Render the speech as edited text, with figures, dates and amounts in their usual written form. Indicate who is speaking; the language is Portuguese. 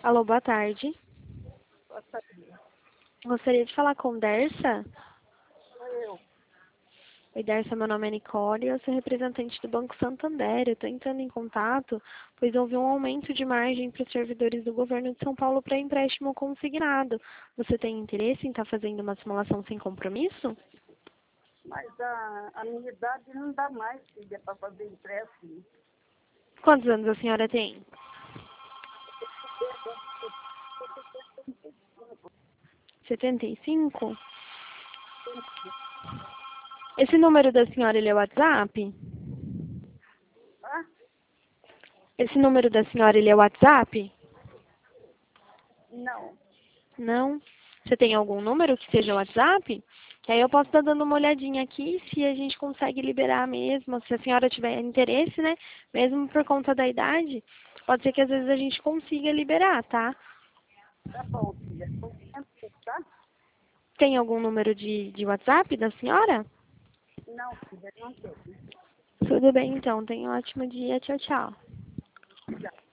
Speaker 1: Alô, boa tarde.
Speaker 2: Boa tarde.
Speaker 1: Gostaria de falar com Dersa.
Speaker 2: Sou eu.
Speaker 1: Oi, Dersa, meu nome é Nicole, eu sou representante do Banco Santander. Eu estou entrando em contato, pois houve um aumento de margem para os servidores do governo de São Paulo para empréstimo consignado. Você tem interesse em estar fazendo uma simulação sem compromisso?
Speaker 2: Mas a minha idade não dá mais, filha, para fazer empréstimo.
Speaker 1: Quantos anos a senhora tem? 75? Esse número da senhora, ele é WhatsApp?
Speaker 2: Ah,
Speaker 1: Esse número da senhora, ele é WhatsApp?
Speaker 2: não.
Speaker 1: Não? Você tem algum número que seja WhatsApp? Que aí eu posso estar dando uma olhadinha aqui se a gente consegue liberar mesmo, se a senhora tiver interesse, né? Mesmo por conta da idade, pode ser que às vezes a gente consiga liberar, tá?
Speaker 2: Tá bom, filha. Tô vendo, tá?
Speaker 1: Tem algum número de WhatsApp da senhora?
Speaker 2: Não, filha, não tem.
Speaker 1: Tudo bem então, tenha um ótimo dia, tchau, tchau.
Speaker 2: Obrigada.